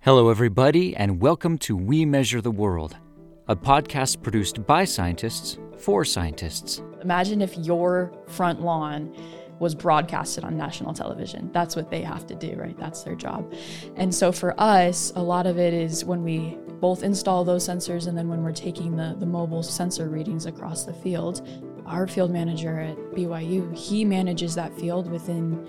Hello, everybody, and welcome to We Measure the World, a podcast produced by scientists for scientists. Imagine if your front lawn was broadcasted on national television. That's what they have to do, right? That's their job. And so for us, a lot of it is when we both install those sensors and then when we're taking the mobile sensor readings across the field. Our field manager at BYU, he manages that field within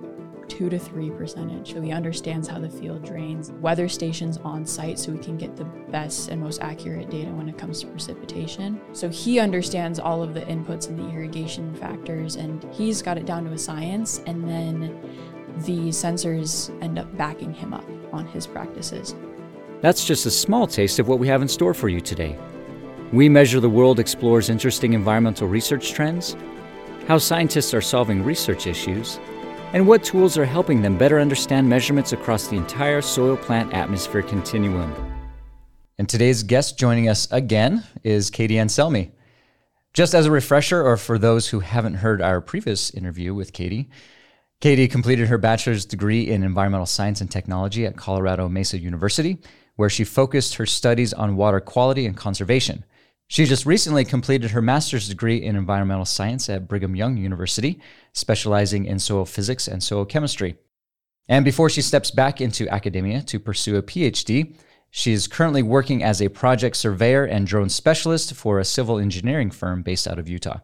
2 to 3%. So he understands how the field drains, weather stations on site so we can get the best and most accurate data when it comes to precipitation. So he understands all of the inputs and the irrigation factors, and he's got it down to a science, and then the sensors end up backing him up on his practices. That's just a small taste of what we have in store for you today. We Measure the World explores interesting environmental research trends, how scientists are solving research issues, and what tools are helping them better understand measurements across the entire soil-plant atmosphere continuum. And today's guest joining us again is Katie Anselmi. Just as a refresher, or for those who haven't heard our previous interview with Katie, Katie completed her bachelor's degree in environmental science and technology at Colorado Mesa University, where she focused her studies on water quality and conservation. She just recently completed her master's degree in environmental science at Brigham Young University, specializing in soil physics and soil chemistry. And before she steps back into academia to pursue a PhD, she is currently working as a project surveyor and drone specialist for a civil engineering firm based out of Utah.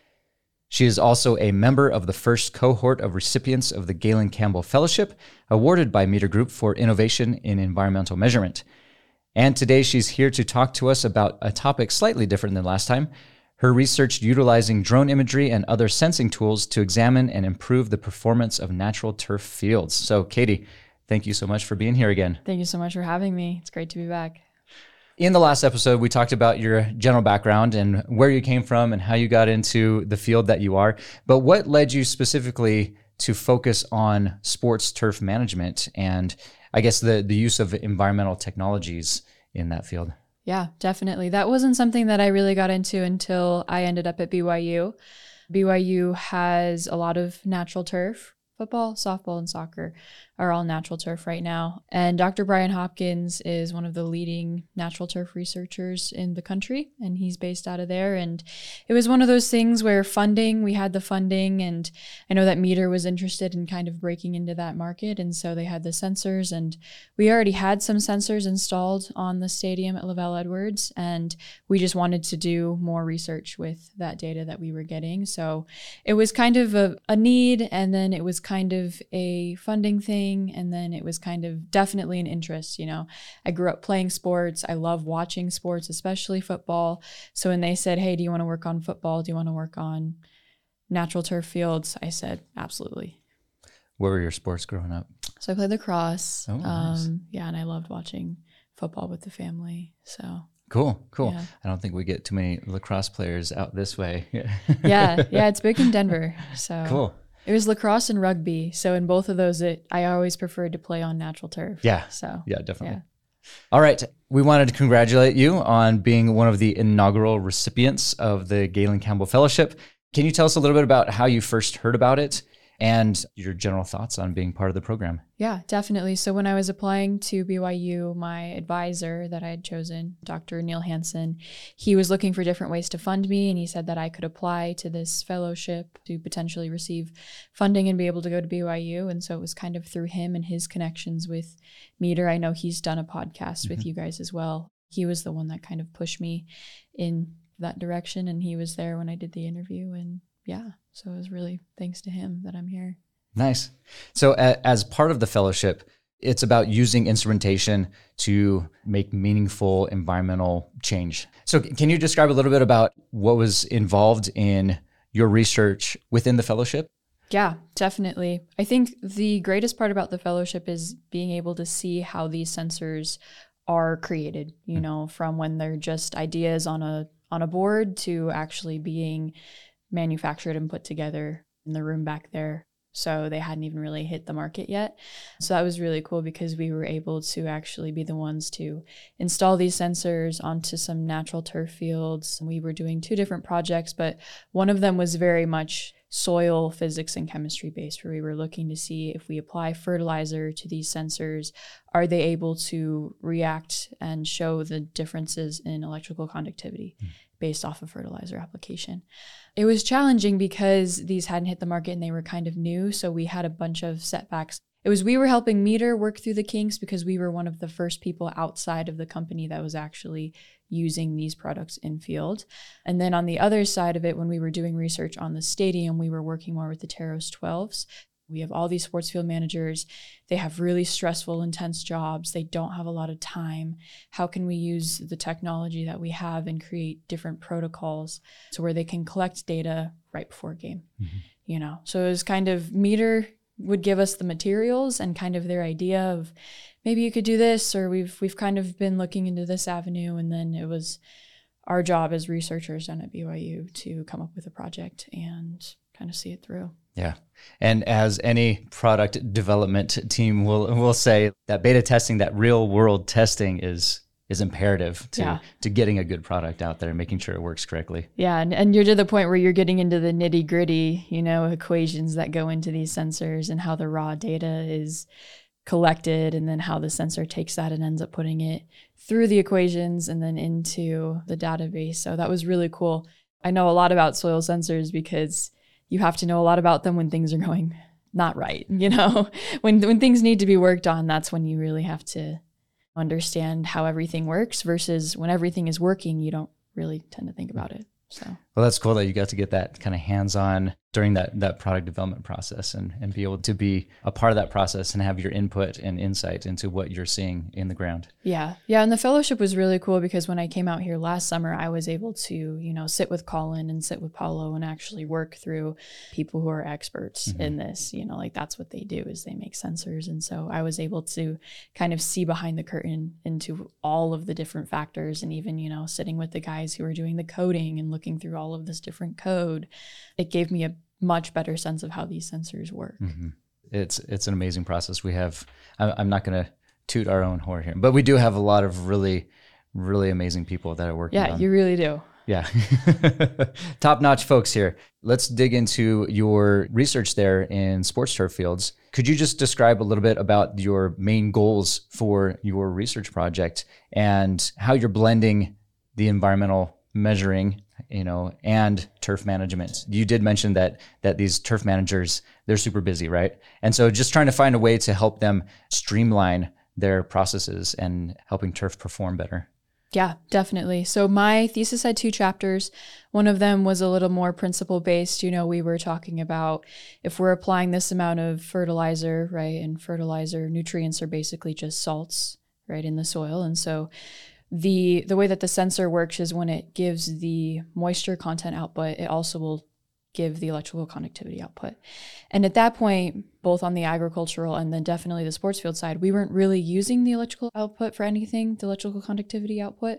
She is also a member of the first cohort of recipients of the Galen Campbell Fellowship, awarded by Meter Group for innovation in environmental measurement. And today she's here to talk to us about a topic slightly different than last time, her research utilizing drone imagery and other sensing tools to examine and improve the performance of natural turf fields. So Katie, thank you so much for being here again. Thank you so much for having me. It's great to be back. In the last episode, we talked about your general background and where you came from and how you got into the field that you are. But what led you specifically to focus on sports turf management and I guess the use of environmental technologies in that field? Yeah, definitely. That wasn't something that I really got into until I ended up at BYU. BYU has a lot of natural turf. Football, softball, and soccer are all natural turf right now. And Dr. Brian Hopkins is one of the leading natural turf researchers in the country, and he's based out of there. And it was one of those things where we had the funding, and I know that Meter was interested in kind of breaking into that market, and so they had the sensors, and we already had some sensors installed on the stadium at LaVell Edwards, and we just wanted to do more research with that data that we were getting. So it was kind of a need, and then it was kind of a funding thing, and then it was kind of definitely an interest. You know, I grew up playing sports. I love watching sports, especially football. So when they said, hey, do you want to work on football? Do you want to work on natural turf fields? I said, absolutely. What were your sports growing up? So I played lacrosse. Oh, nice. Yeah, and I loved watching football with the family. So Cool. Yeah. I don't think we get too many lacrosse players out this way. yeah, it's big in Denver. So Cool. It was lacrosse and rugby. So in both of those, I always preferred to play on natural turf. Yeah. So Yeah, definitely. Yeah. All right. We wanted to congratulate you on being one of the inaugural recipients of the Galen Campbell Fellowship. Can you tell us a little bit about how you first heard about it and your general thoughts on being part of the program? Yeah, definitely. So when I was applying to BYU, my advisor that I had chosen, Dr. Neil Hansen, he was looking for different ways to fund me, and he said that I could apply to this fellowship to potentially receive funding and be able to go to BYU. And so it was kind of through him and his connections with Meter. I know he's done a podcast with you guys as well. He was the one that kind of pushed me in that direction, and he was there when I did the interview. And yeah, so it was really thanks to him that I'm here. Nice. So as part of the fellowship, it's about using instrumentation to make meaningful environmental change. So can you describe a little bit about what was involved in your research within the fellowship? Yeah, definitely. I think the greatest part about the fellowship is being able to see how these sensors are created, you know, from when they're just ideas on a board to actually being manufactured and put together in the room back there. So they hadn't even really hit the market yet. So that was really cool because we were able to actually be the ones to install these sensors onto some natural turf fields. We were doing 2 different projects, but one of them was very much soil physics and chemistry based, where we were looking to see if we apply fertilizer to these sensors, are they able to react and show the differences in electrical conductivity based off of fertilizer application. It was challenging because these hadn't hit the market and they were kind of new, so we had a bunch of setbacks. We were helping Meter work through the kinks because we were one of the first people outside of the company that was actually using these products in field. And then on the other side of it, when we were doing research on the stadium, we were working more with the Teros 12s. We have all these sports field managers. They have really stressful, intense jobs. They don't have a lot of time. How can we use the technology that we have and create different protocols so where they can collect data right before a game? So it was kind of Meter would give us the materials and kind of their idea of maybe you could do this, or we've kind of been looking into this avenue, and then it was our job as researchers down at BYU to come up with a project and kind of see it through. Yeah. And as any product development team will say, that beta testing, that real world testing is imperative to getting a good product out there and making sure it works correctly. Yeah. And you're to the point where you're getting into the nitty gritty, equations that go into these sensors and how the raw data is collected, and then how the sensor takes that and ends up putting it through the equations and then into the database. So that was really cool. I know a lot about soil sensors because you have to know a lot about them when things are going not right. When things need to be worked on, that's when you really have to understand how everything works, versus when everything is working, you don't really tend to think about it. So, well, that's cool that you got to get that kind of hands-on during that product development process and be able to be a part of that process and have your input and insight into what you're seeing in the ground. Yeah. And the fellowship was really cool because when I came out here last summer, I was able to, sit with Colin and sit with Paulo and actually work through people who are experts in this, that's what they do, is they make sensors. And so I was able to kind of see behind the curtain into all of the different factors, and even, sitting with the guys who were doing the coding and looking through all of this different code. It gave me a much better sense of how these sensors work. It's an amazing process. We have, I'm not going to toot our own horn here, but we do have a lot of really, really amazing people that are working on. Yeah, you really do. Yeah. Top-notch folks here. Let's dig into your research there in sports turf fields. Could you just describe a little bit about your main goals for your research project and how you're blending the environmental measuring, and turf management? You did mention that these turf managers, they're super busy, right? And so just trying to find a way to help them streamline their processes and helping turf perform better. Yeah, definitely. So my thesis had 2 chapters. One of them was a little more principle based. We were talking about if we're applying this amount of fertilizer, right? And fertilizer nutrients are basically just salts, right, in the soil. And so the way that the sensor works is when it gives the moisture content output, it also will give the electrical conductivity output. And at that point, both on the agricultural and then definitely the sports field side, we weren't really using the electrical output for anything, the electrical conductivity output.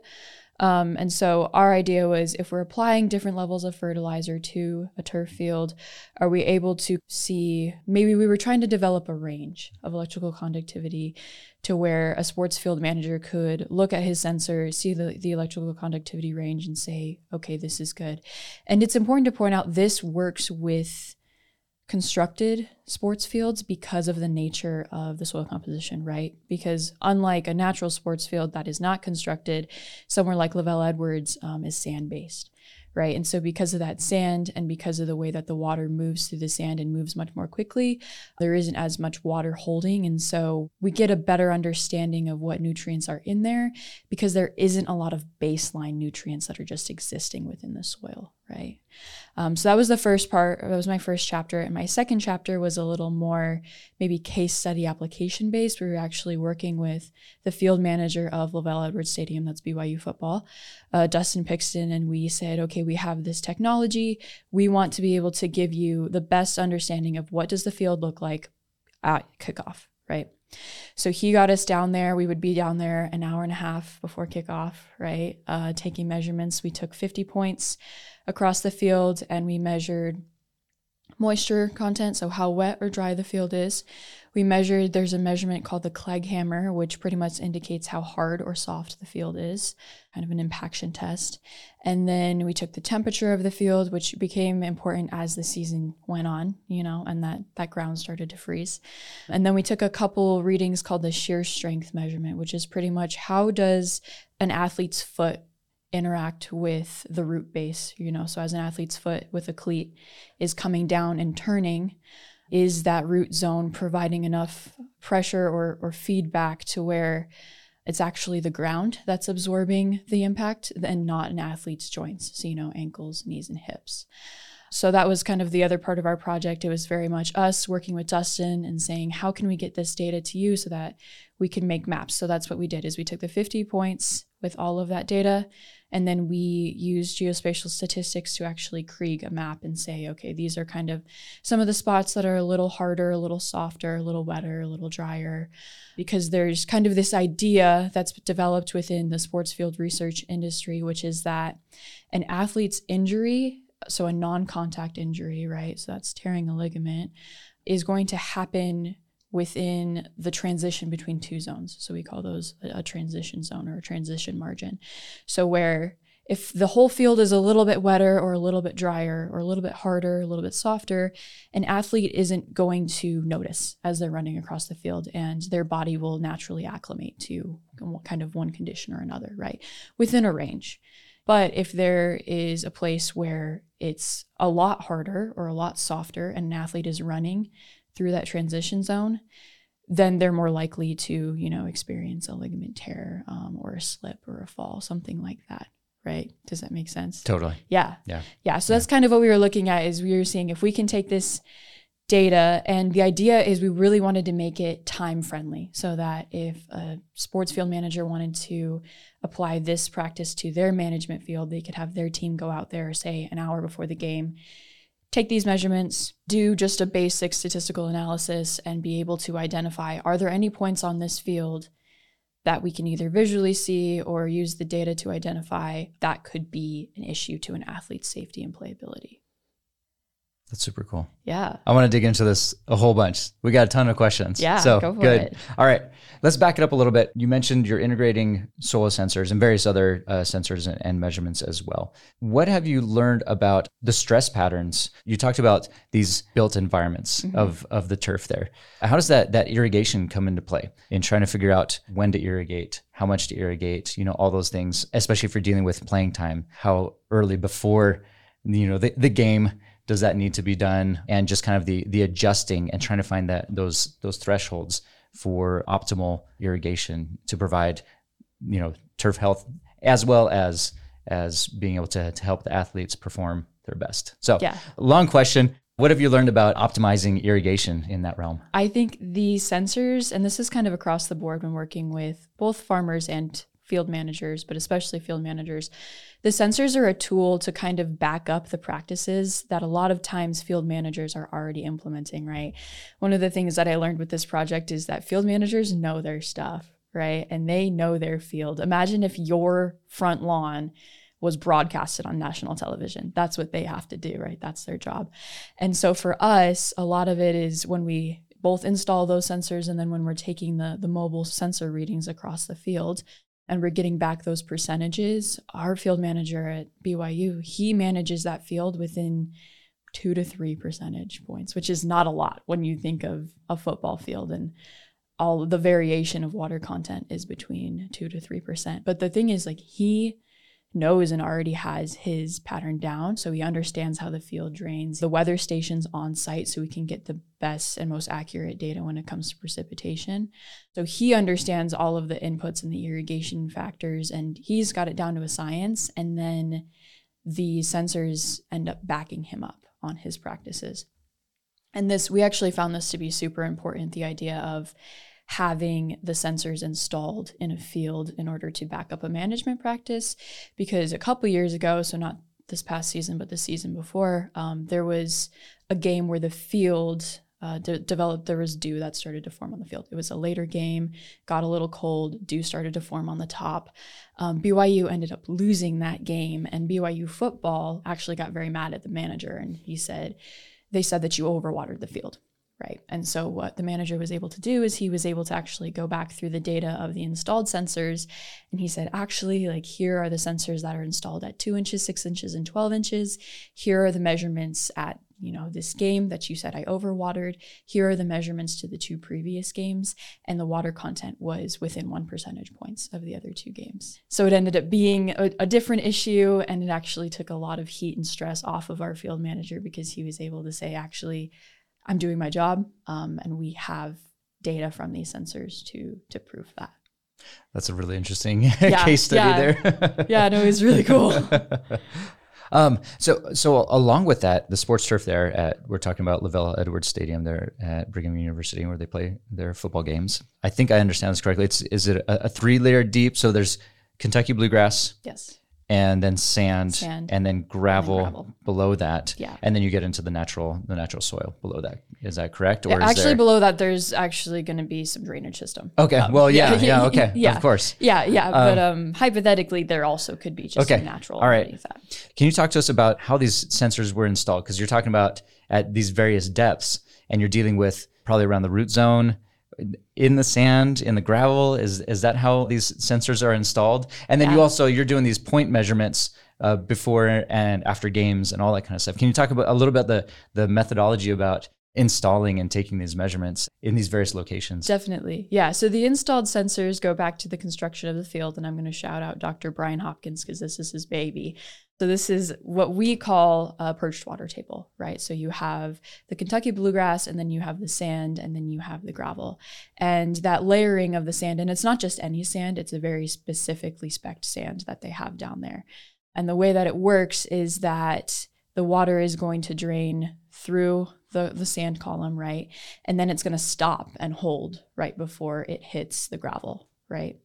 And so our idea was, if we're applying different levels of fertilizer to a turf field, are we able to see, maybe we were trying to develop a range of electrical conductivity to where a sports field manager could look at his sensor, see the electrical conductivity range and say, okay, this is good. And it's important to point out this works with constructed sports fields because of the nature of the soil composition, right? Because unlike a natural sports field that is not constructed, somewhere like Lavelle Edwards is sand-based, right? And so because of that sand and because of the way that the water moves through the sand and moves much more quickly, there isn't as much water holding. And so we get a better understanding of what nutrients are in there because there isn't a lot of baseline nutrients that are just existing within the soil, right? So that was the first part. That was my first chapter. And my second chapter was a little more maybe case study application based. We were actually working with the field manager of Lavelle Edwards Stadium, that's BYU football, Dustin Pixton. And we said, okay, we have this technology. We want to be able to give you the best understanding of what does the field look like at kickoff, right? So he got us down there. We would be down there an hour and a half before kickoff, right? Taking measurements. We took 50 points across the field and we measured moisture content, so how wet or dry the field is. We measured, there's a measurement called the Clegg-Hammer, which pretty much indicates how hard or soft the field is, kind of an impaction test. And then we took the temperature of the field, which became important as the season went on, and that ground started to freeze. And then we took a couple readings called the shear strength measurement, which is pretty much how does an athlete's foot interact with the root base, so as an athlete's foot with a cleat is coming down and turning, is that root zone providing enough pressure or feedback to where it's actually the ground that's absorbing the impact and not an athlete's joints, so ankles, knees, and hips. So that was kind of the other part of our project. It was very much us working with Dustin and saying, how can we get this data to you so that we can make maps? So that's what we did, is we took the 50 points with all of that data, and then we used geospatial statistics to actually Krieg a map and say, okay, these are kind of some of the spots that are a little harder, a little softer, a little wetter, a little drier, because there's kind of this idea that's developed within the sports field research industry, which is that an athlete's injury, so a non-contact injury, right? So that's tearing a ligament, is going to happen within the transition between two zones. So we call those a transition zone or a transition margin. So where if the whole field is a little bit wetter or a little bit drier or a little bit harder, a little bit softer, an athlete isn't going to notice as they're running across the field, and their body will naturally acclimate to kind of one condition or another, right? Within a range. But if there is a place where it's a lot harder or a lot softer and an athlete is running through that transition zone, then they're more likely to, experience a ligament tear or a slip or a fall, something like that, right? Does that make sense? Totally. Yeah. So that's kind of what we were looking at, is we were seeing if we can take this data, and the idea is we really wanted to make it time friendly, so that if a sports field manager wanted to apply this practice to their management field, they could have their team go out there, say an hour before the game, take these measurements, do just a basic statistical analysis, and be able to identify, are there any points on this field that we can either visually see or use the data to identify that could be an issue to an athlete's safety and playability. That's super cool. Yeah. I want to dig into this a whole bunch. We got a ton of questions. Yeah, so go for good. it. All right. Let's back it up a little bit. You mentioned you're integrating SOLA sensors and various other sensors and measurements as well. What have you learned about the stress patterns? You talked about these built environments of the turf there. How does that irrigation come into play in trying to figure out when to irrigate, how much to irrigate, all those things, especially if you're dealing with playing time, how early before, the game does that need to be done, and just kind of the adjusting and trying to find those thresholds for optimal irrigation to provide, turf health as well as being able to help the athletes perform their best. So, long question. What have you learned about optimizing irrigation in that realm? I think the sensors, and this is kind of across the board when working with both farmers and field managers, but especially field managers, the sensors are a tool to kind of back up the practices that a lot of times field managers are already implementing, right? One of the things that I learned with this project is that field managers know their stuff, right? And they know their field. Imagine if your front lawn was broadcasted on national television. That's what they have to do, right? That's their job. And so for us, a lot of it is when we both install those sensors, and then when we're taking the mobile sensor readings across the field, and we're getting back those percentages, our field manager at BYU, he manages that field within 2 to 3 percentage points, which is not a lot when you think of a football field, and all the variation of water content is between 2 to 3%. But the thing is, he knows and already has his pattern down, so he understands how the field drains. The weather station's on site, so we can get the best and most accurate data when it comes to precipitation. So he understands all of the inputs and the irrigation factors, and he's got it down to a science, and then the sensors end up backing him up on his practices. And we actually found this to be super important, the idea of having the sensors installed in a field in order to back up a management practice, because a couple years ago, so not this past season, but the season before, there was a game where the field developed, there was dew that started to form on the field. It was a later game, got a little cold, dew started to form on the top. BYU ended up losing that game, and BYU football actually got very mad at the manager, and he said, they said that you overwatered the field. Right. And so what the manager was able to do is he was able to actually go back through the data of the installed sensors. And he said, actually, like, here are the sensors that are installed at 2 inches, 6 inches, and 12 inches. Here are the measurements at, this game that you said I overwatered. Here are the measurements to the 2 previous games. And the water content was within 1 percentage points of the other 2 games. So it ended up being a different issue. And it actually took a lot of heat and stress off of our field manager, because he was able to say, actually, I'm doing my job, and we have data from these sensors to prove that. That's a really interesting case study there. Yeah, no, it was really cool. So along with that, the sports turf there we're talking about Lavelle Edwards Stadium there at Brigham University, where they play their football games. I think I understand this correctly. Is it a 3-layer deep? So there's Kentucky bluegrass. Yes. And then sand, and then gravel below that. Yeah. And then you get into the natural soil below that. Is that correct? Or yeah, actually below that, there's actually going to be some drainage system. Okay. Okay. Yeah. Of course. Yeah. But hypothetically, there also could be just some natural. All right. That. Can you talk to us about how these sensors were installed? Because you're talking about at these various depths, and you're dealing with probably around the root zone, in the sand, in the gravel. Is that how these sensors are installed? And then you're doing these point measurements before and after games and all that kind of stuff. Can you talk about a little bit the methodology about installing and taking these measurements in these various locations? Definitely. Yeah. So the installed sensors go back to the construction of the field, and I'm going to shout out Dr. Brian Hopkins, because this is his baby. So this is what we call a perched water table, right? So you have the Kentucky bluegrass, and then you have the sand, and then you have the gravel. And that layering of the sand, and it's not just any sand, it's a very specifically spec'd sand that they have down there. And the way that it works is that the water is going to drain through the sand column, right? And then it's going to stop and hold right before it hits the gravel, right?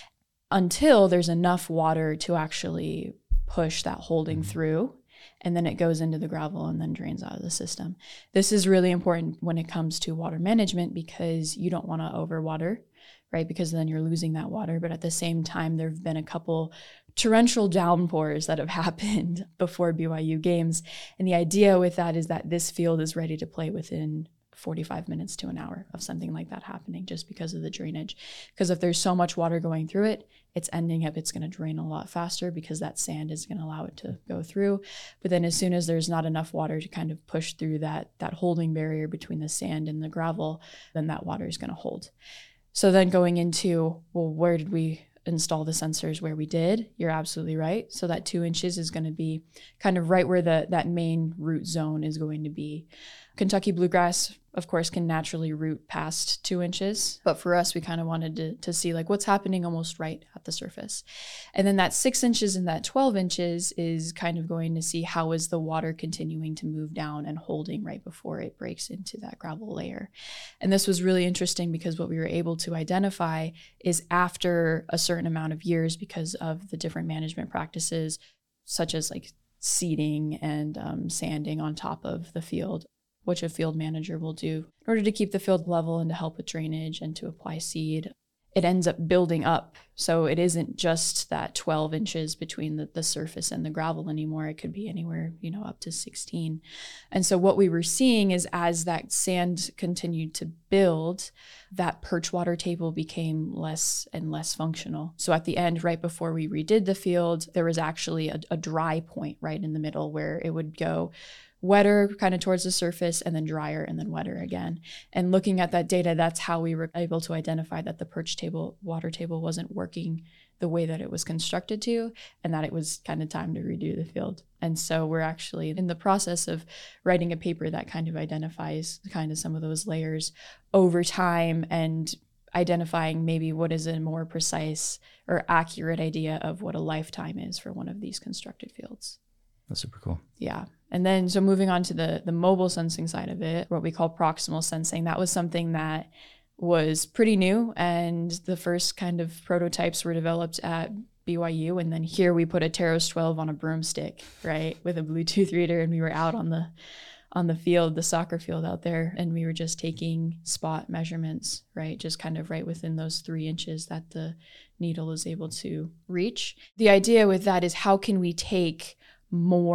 Until there's enough water to actually push that holding through, and then it goes into the gravel and then drains out of the system. This is really important when it comes to water management, because you don't want to overwater, right? Because then you're losing that water. But at the same time, there have been a couple torrential downpours that have happened before BYU games. And the idea with that is that this field is ready to play within 45 minutes to an hour of something like that happening, just because of the drainage. Because if there's so much water going through it, it's going to drain a lot faster, because that sand is going to allow it to go through. But then as soon as there's not enough water to kind of push through that holding barrier between the sand and the gravel, then that water is going to hold. So then going into, well, where did we install the sensors? Where we did, you're absolutely right. So that 2 inches is going to be kind of right where that main root zone is going to be. Kentucky bluegrass, of course, can naturally root past 2 inches. But for us, we kind of wanted to see like what's happening almost right at the surface. And then that 6 inches and that 12 inches is kind of going to see how is the water continuing to move down and holding right before it breaks into that gravel layer. And this was really interesting, because what we were able to identify is after a certain amount of years, because of the different management practices, such as like seeding and sanding on top of the field, which a field manager will do in order to keep the field level and to help with drainage and to apply seed. It ends up building up. So it isn't just that 12 inches between the surface and the gravel anymore. It could be anywhere, up to 16. And so what we were seeing is as that sand continued to build, that perch water table became less and less functional. So at the end, right before we redid the field, there was actually a dry point right in the middle where it would go wetter kind of towards the surface, and then drier, and then wetter again. And looking at that data, that's how we were able to identify that the perch water table wasn't working the way that it was constructed to, and that it was kind of time to redo the field. And so we're actually in the process of writing a paper that kind of identifies kind of some of those layers over time, and identifying maybe what is a more precise or accurate idea of what a lifetime is for one of these constructed fields. That's super cool. Yeah. And then, so moving on to the mobile sensing side of it, what we call proximal sensing, that was something that was pretty new. And the first kind of prototypes were developed at BYU. And then here we put a Teros 12 on a broomstick, right, with a Bluetooth reader. And we were out on the field, the soccer field out there. And we were just taking spot measurements, right, just kind of right within those 3 inches that the needle is able to reach. The idea with that is, how can we take more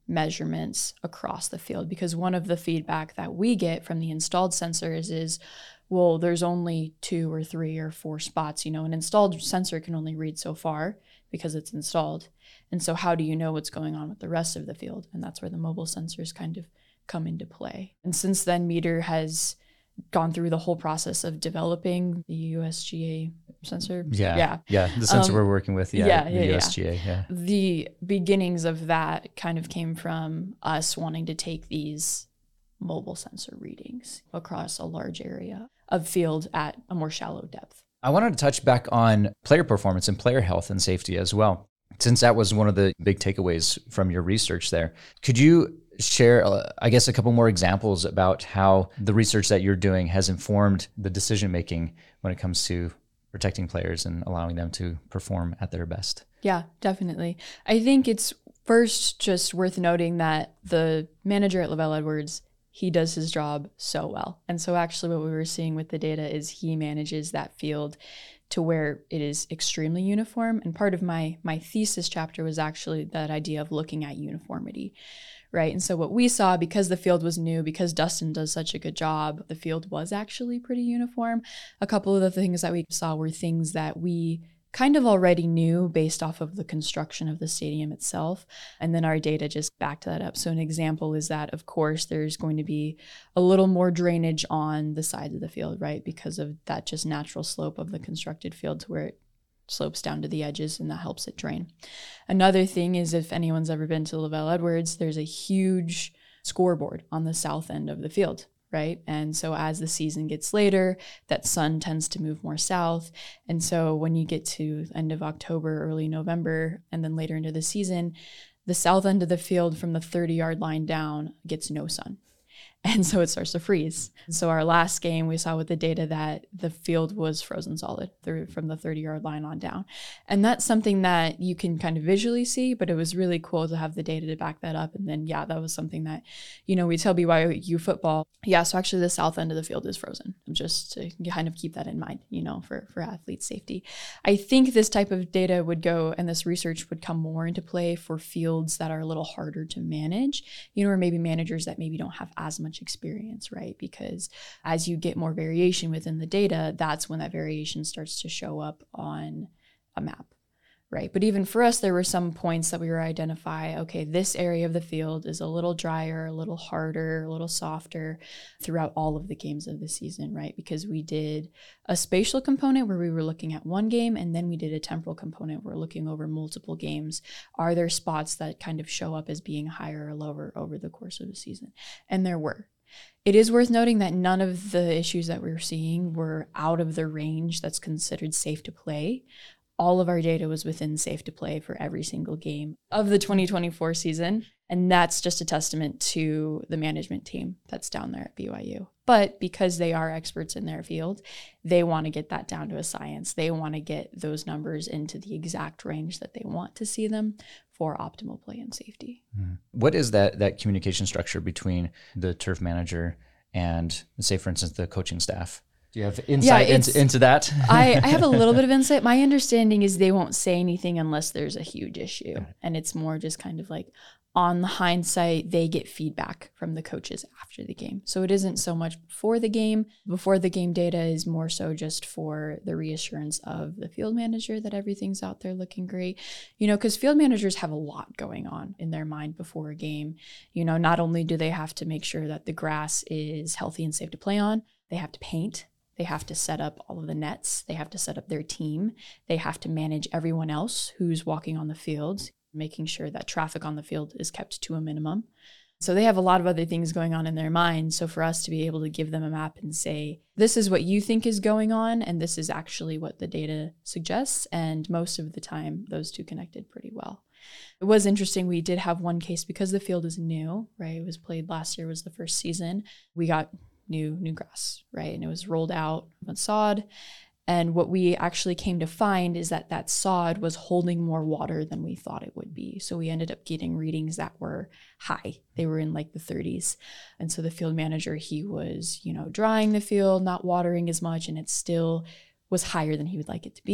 measurements across the field, because one of the feedback that we get from the installed sensors is, well, there's only 2 or 3 or 4 spots. An installed sensor can only read so far because it's installed. And so how do you know what's going on with the rest of the field? And that's where the mobile sensors kind of come into play. And since then, Meter has gone through the whole process of developing the USGA sensor. Yeah. The sensor we're working with. The USGA. Yeah. The beginnings of that kind of came from us wanting to take these mobile sensor readings across a large area of field at a more shallow depth. I wanted to touch back on player performance and player health and safety as well, since that was one of the big takeaways from your research there. Could you share, I guess, a couple more examples about how the research that you're doing has informed the decision-making when it comes to protecting players and allowing them to perform at their best? Yeah, definitely. I think it's first just worth noting that the manager at LaVell Edwards, he does his job so well. And so actually what we were seeing with the data is he manages that field to where it is extremely uniform. And part of my thesis chapter was actually that idea of looking at uniformity, right? And so what we saw, because the field was new, because Dustin does such a good job, the field was actually pretty uniform. A couple of the things that we saw were things that we kind of already knew based off of the construction of the stadium itself. And then our data just backed that up. So an example is that, of course, there's going to be a little more drainage on the sides of the field, right? Because of that just natural slope of the constructed field to where it slopes down to the edges, and that helps it drain. Another thing is, if anyone's ever been to LaVell Edwards, there's a huge scoreboard on the south end of the field, right? And so as the season gets later, that sun tends to move more south. And so when you get to end of October, early November, and then later into the season, the south end of the field from the 30-yard line down gets no sun. And so it starts to freeze. So our last game, we saw with the data that the field was frozen solid from the 30-yard line on down. And that's something that you can kind of visually see, but it was really cool to have the data to back that up. And then, that was something that, we tell BYU football, so actually the south end of the field is frozen, just to kind of keep that in mind, for athlete safety. I think this type of data would go, and this research would come more into play for fields that are a little harder to manage, or maybe managers that maybe don't have as much experience, right? Because as you get more variation within the data, that's when that variation starts to show up on a map, right? But even for us, there were some points that we were identifying, okay, this area of the field is a little drier, a little harder, a little softer throughout all of the games of the season, right? Because we did a spatial component where we were looking at one game, and then we did a temporal component where we're looking over multiple games. Are there spots that kind of show up as being higher or lower over the course of the season? And there were. It is worth noting that none of the issues that we were seeing were out of the range that's considered safe to play. All of our data was within safe to play for every single game of the 2024 season. And that's just a testament to the management team that's down there at BYU. But because they are experts in their field, they want to get that down to a science. They want to get those numbers into the exact range that they want to see them for optimal play and safety. What is that communication structure between the turf manager and, say, for instance, the coaching staff? Do you have insight into that? I have a little bit of insight. My understanding is they won't say anything unless there's a huge issue. And it's more just kind of like on the hindsight, they get feedback from the coaches after the game. So it isn't so much before the game. Before the game data is more so just for the reassurance of the field manager that everything's out there looking great. Because field managers have a lot going on in their mind before a game. Not only do they have to make sure that the grass is healthy and safe to play on, they have to paint. They have to set up all of the nets. They have to set up their team. They have to manage everyone else who's walking on the field, making sure that traffic on the field is kept to a minimum. So they have a lot of other things going on in their mind. So for us to be able to give them a map and say, this is what you think is going on, and this is actually what the data suggests. And most of the time, those two connected pretty well. It was interesting. We did have one case because the field is new, right? It was played last year, was the first season. We got new grass, right? And it was rolled out on sod. And what we actually came to find is that sod was holding more water than we thought it would be. So we ended up getting readings that were high. They were in like the 30s. And so the field manager, he was, drying the field, not watering as much, and it still was higher than he would like it to be.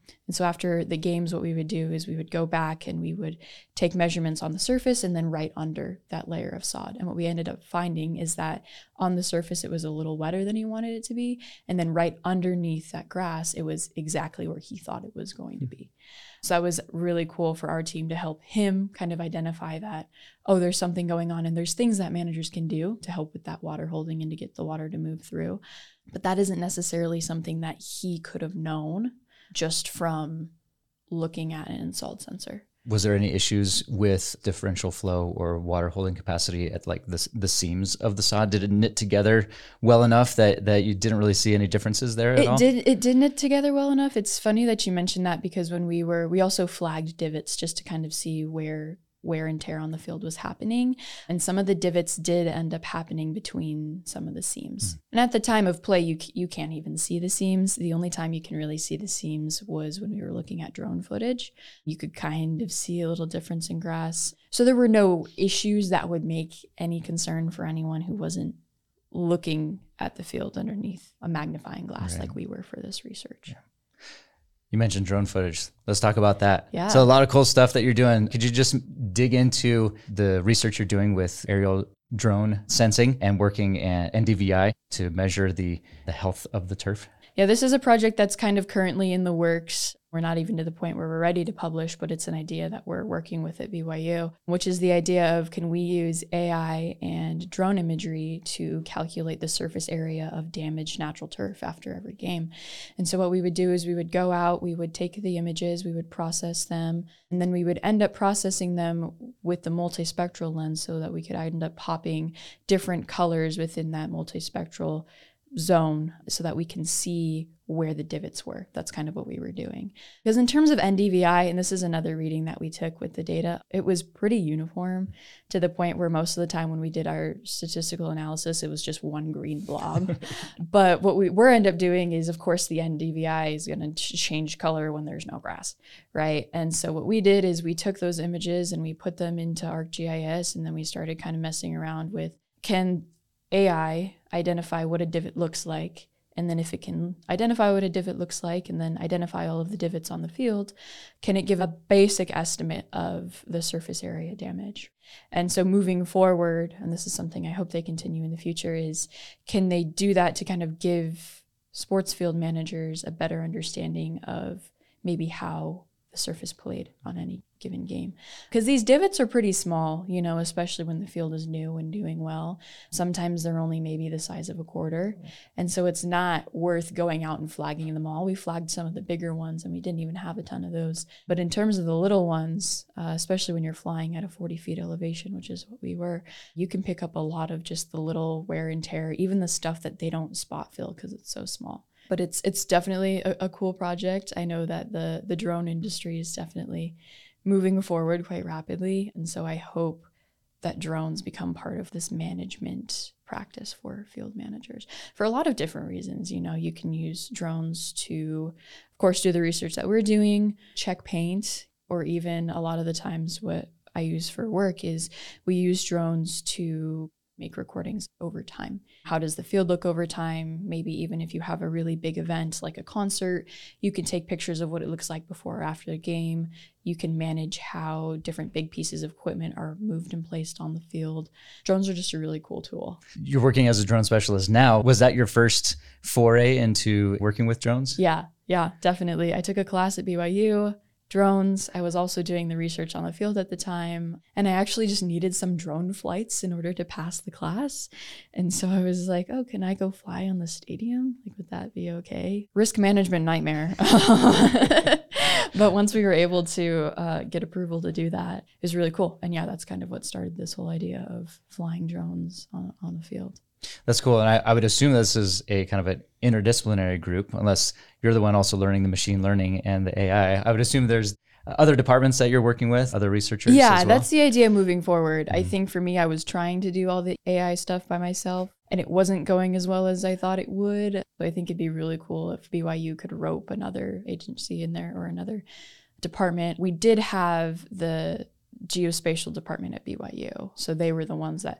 And so after the games, what we would do is we would go back and we would take measurements on the surface and then right under that layer of sod. And what we ended up finding is that on the surface, it was a little wetter than he wanted it to be. And then right underneath that grass, it was exactly where he thought it was going to be. So that was really cool for our team to help him kind of identify that, oh, there's something going on and there's things that managers can do to help with that water holding and to get the water to move through. But that isn't necessarily something that he could have known just from looking at an installed sensor. Was there any issues with differential flow or water holding capacity at like the seams of the sod? Did it knit together well enough that you didn't really see any differences there at all? It did knit together well enough. It's funny that you mentioned that because when we also flagged divots just to kind of see where wear and tear on the field was happening. And some of the divots did end up happening between some of the seams. And at the time of play, you can't even see the seams. The only time you can really see the seams was when we were looking at drone footage. You could kind of see a little difference in grass. So there were no issues that would make any concern for anyone who wasn't looking at the field underneath a magnifying glass like we were for this research. Yeah. You mentioned drone footage. Let's talk about that. Yeah. So a lot of cool stuff that you're doing. Could you just dig into the research you're doing with aerial drone sensing and working at NDVI to measure the health of the turf? Yeah, this is a project that's kind of currently in the works. We're not even to the point where we're ready to publish, but it's an idea that we're working with at BYU, which is the idea of can we use AI and drone imagery to calculate the surface area of damaged natural turf after every game. And so what we would do is we would go out, we would take the images, we would process them, and then we would end up processing them with the multispectral lens so that we could end up popping different colors within that multispectral zone so that we can see where the divots were. That's kind of what we were doing. Because in terms of NDVI, and this is another reading that we took with the data, it was pretty uniform to the point where most of the time when we did our statistical analysis, it was just one green blob. But what we're end up doing is, of course, the NDVI is going to change color when there's no grass, right? And so what we did is we took those images and we put them into ArcGIS, and then we started kind of messing around with, can AI identify what a divot looks like? And then if it can identify what a divot looks like and then identify all of the divots on the field, can it give a basic estimate of the surface area damage? And so moving forward, and this is something I hope they continue in the future, is can they do that to kind of give sports field managers a better understanding of maybe how the surface played on any given game? Because these divots are pretty small, you know, especially when the field is new and doing well. Sometimes they're only maybe the size of a quarter. And so it's not worth going out and flagging them all. We flagged some of the bigger ones and we didn't even have a ton of those. But in terms of the little ones, especially when you're flying at a 40 feet elevation, which is what we were, you can pick up a lot of just the little wear and tear, even the stuff that they don't spot fill because it's so small. But it's definitely a cool project. I know that the drone industry is definitely moving forward quite rapidly. And so I hope that drones become part of this management practice for field managers for a lot of different reasons. You know, you can use drones to, of course, do the research that we're doing, check paint, or even a lot of the times what I use for work is we use drones to make recordings over time. How does the field look over time? Maybe even if you have a really big event like a concert, you can take pictures of what it looks like before or after the game. You can manage how different big pieces of equipment are moved and placed on the field. Drones are just a really cool tool. You're working as a drone specialist now. Was that your first foray into working with drones? Yeah, definitely. I took a class at BYU. Drones. I was also doing the research on the field at the time, and I actually just needed some drone flights in order to pass the class. And so I was like, oh, can I go fly on the stadium? Like, would that be okay? Risk management nightmare. But once we were able to get approval to do that, it was really cool. And yeah, that's kind of what started this whole idea of flying drones on the field. That's cool. And I would assume this is a kind of an interdisciplinary group, unless you're the one also learning the machine learning and the AI. I would assume there's other departments that you're working with, other researchers as well. That's the idea moving forward. I think for me, I was trying to do all the AI stuff by myself, and it wasn't going as well as I thought it would. So I think it'd be really cool if BYU could rope another agency in there or another department. We did have the geospatial department at BYU. So they were the ones that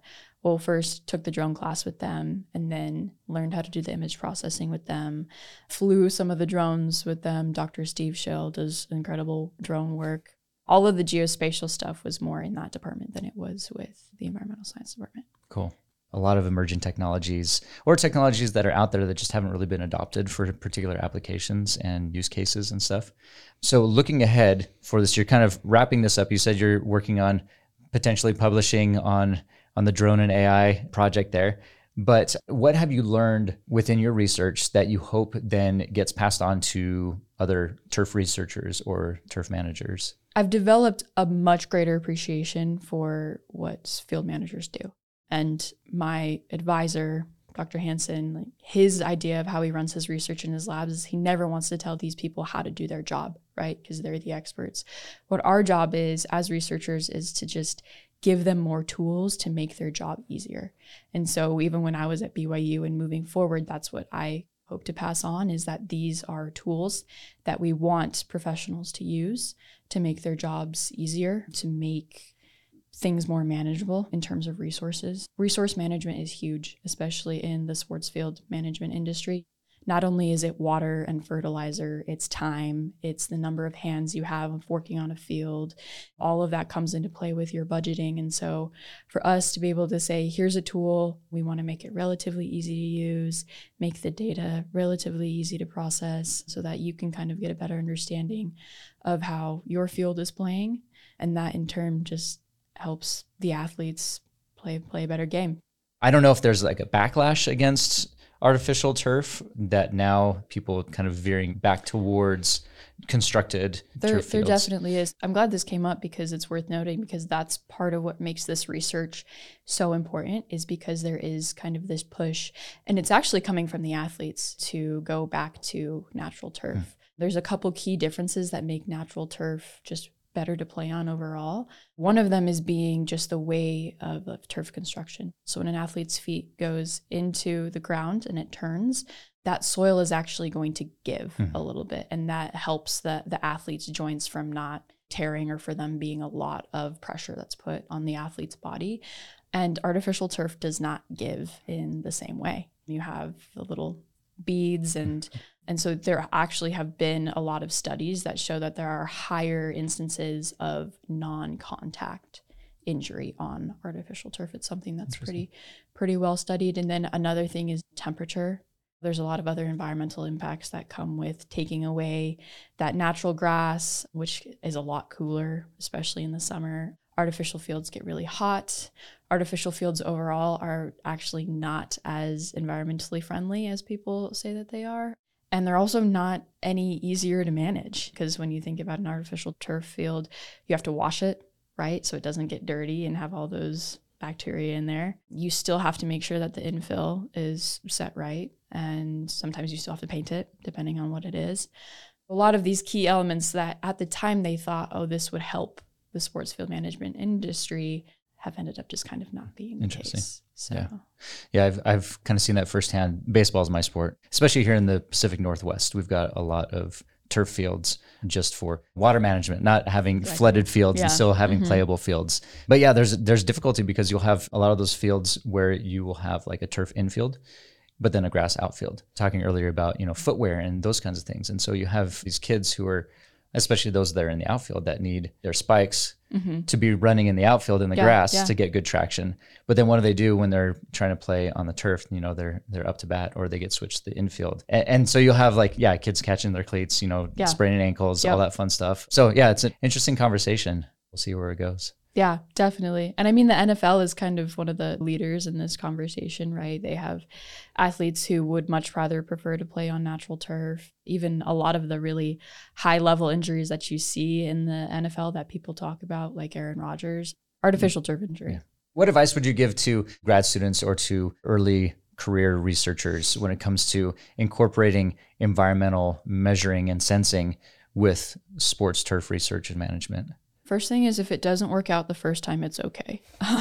Well, first took the drone class with them and then learned how to do the image processing with them, flew some of the drones with them. Dr. Steve Schill does incredible drone work. All of the geospatial stuff was more in that department than it was with the environmental science department. Cool. A lot of emerging technologies or technologies that are out there that just haven't really been adopted for particular applications and use cases and stuff. So looking ahead for this, you're kind of wrapping this up. You said you're working on potentially publishing on the drone and AI project there. But what have you learned within your research that you hope then gets passed on to other turf researchers or turf managers? I've developed a much greater appreciation for what field managers do. And my advisor, Dr. Hansen, like his idea of how he runs his research in his labs is he never wants to tell these people how to do their job, right? Because they're the experts. What our job is as researchers is to just give them more tools to make their job easier. And so even when I was at BYU and moving forward, that's what I hope to pass on, is that these are tools that we want professionals to use to make their jobs easier, to make things more manageable in terms of resources. Resource management is huge, especially in the sports field management industry. Not only is it water and fertilizer, it's time, it's the number of hands you have working on a field. All of that comes into play with your budgeting. And so for us to be able to say, here's a tool, we want to make it relatively easy to use, make the data relatively easy to process so that you can kind of get a better understanding of how your field is playing. And that in turn just helps the athletes play a better game. I don't know if there's like a backlash against artificial turf that now people kind of veering back towards constructed turf fields. There definitely is. I'm glad this came up because it's worth noting, because that's part of what makes this research so important, is because there is kind of this push, and it's actually coming from the athletes, to go back to natural turf. There's a couple key differences that make natural turf just better to play on overall. One of them is being just the way of turf construction. So when an athlete's feet goes into the ground and it turns, that soil is actually going to give a little bit. And that helps the athlete's joints from not tearing, or for them being a lot of pressure that's put on the athlete's body. And artificial turf does not give in the same way. You have the little beads and so there actually have been a lot of studies that show that there are higher instances of non-contact injury on artificial turf. It's something that's pretty well studied. And then another thing is temperature. There's a lot of other environmental impacts that come with taking away that natural grass, which is a lot cooler, especially in the summer. Artificial fields get really hot. Artificial fields overall are actually not as environmentally friendly as people say that they are. And they're also not any easier to manage, because when you think about an artificial turf field, you have to wash it, right? So it doesn't get dirty and have all those bacteria in there. You still have to make sure that the infill is set right. And sometimes you still have to paint it, depending on what it is. A lot of these key elements that at the time they thought, oh, this would help the sports field management industry, have ended up just kind of not being the case. So. Yeah, I've kind of seen that firsthand. Baseball is my sport, especially here in the Pacific Northwest. We've got a lot of turf fields just for water management, not having flooded fields and still having playable fields. But yeah, there's difficulty because you'll have a lot of those fields where you will have like a turf infield, but then a grass outfield. Talking earlier about, footwear and those kinds of things. And so you have these kids who are, especially those that are in the outfield, that need their spikes to be running in the outfield in the grass to get good traction. But then what do they do when they're trying to play on the turf? They're up to bat, or they get switched to the infield. And so you'll have kids catching their cleats, spraining ankles, all that fun stuff. So yeah, it's an interesting conversation. We'll see where it goes. Yeah, definitely. And I mean, the NFL is kind of one of the leaders in this conversation, right? They have athletes who would much rather prefer to play on natural turf. Even a lot of the really high level injuries that you see in the NFL that people talk about, like Aaron Rodgers, artificial turf injury. Yeah. What advice would you give to grad students or to early career researchers when it comes to incorporating environmental measuring and sensing with sports turf research and management? First thing is, if it doesn't work out the first time, it's okay.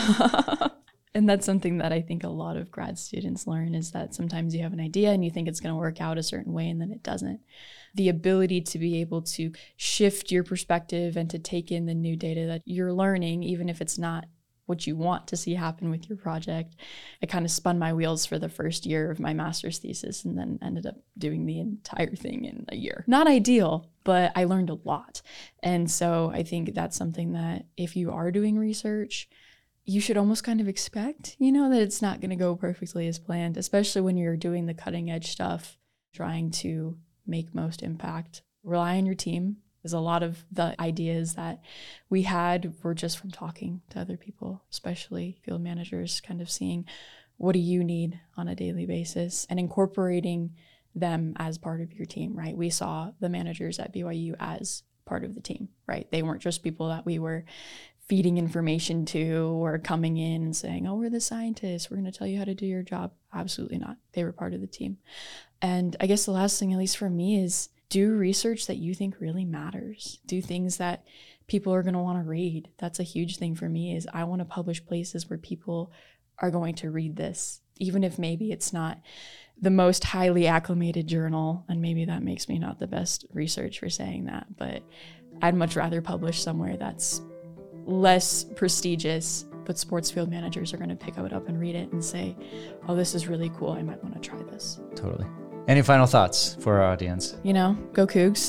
And that's something that I think a lot of grad students learn, is that sometimes you have an idea and you think it's going to work out a certain way, and then it doesn't. The ability to be able to shift your perspective and to take in the new data that you're learning, even if it's not what you want to see happen with your project. I kind of spun my wheels for the first year of my master's thesis and then ended up doing the entire thing in a year. Not ideal, but I learned a lot. And so I think that's something that if you are doing research, you should almost kind of expect, that it's not going to go perfectly as planned, especially when you're doing the cutting edge stuff, trying to make most impact. Rely on your team. Because a lot of the ideas that we had were just from talking to other people, especially field managers, kind of seeing what do you need on a daily basis and incorporating them as part of your team, right? We saw the managers at BYU as part of the team, right? They weren't just people that we were feeding information to or coming in and saying, oh, we're the scientists, we're going to tell you how to do your job. Absolutely not. They were part of the team. And I guess the last thing, at least for me, is do research that you think really matters. Do things that people are going to want to read. That's a huge thing for me, is I want to publish places where people are going to read this, even if maybe it's not the most highly acclimated journal, and maybe that makes me not the best research for saying that, but I'd much rather publish somewhere that's less prestigious, but sports field managers are going to pick it up and read it and say, oh, this is really cool. I might want to try this. Totally. Any final thoughts for our audience? Go Cougs.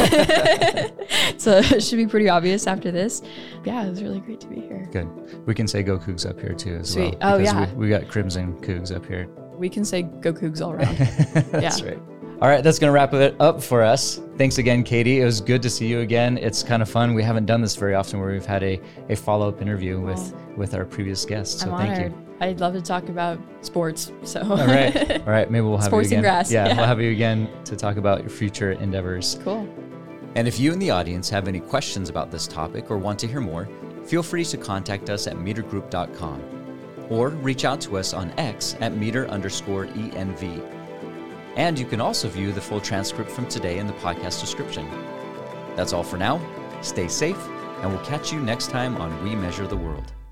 So it should be pretty obvious after this. Yeah, it was really great to be here. Good. We can say go Cougs up here too as Sweet. well. Oh, yeah. We got Crimson Cougs up here. We can say go Cougs all around. That's right. All right, that's going to wrap it up for us. Thanks again, Katie. It was good to see you again. It's kind of fun. We haven't done this very often where we've had a follow-up interview with our previous guests. So I'm thank honored. you. I'd love to talk about sports. So All right. Maybe we'll have sports you again. and grass. Yeah, we'll have you again to talk about your future endeavors. Cool. And if you in the audience have any questions about this topic or want to hear more, feel free to contact us at metergroup.com or reach out to us on X at meter_ENV. And you can also view the full transcript from today in the podcast description. That's all for now. Stay safe, and we'll catch you next time on We Measure the World.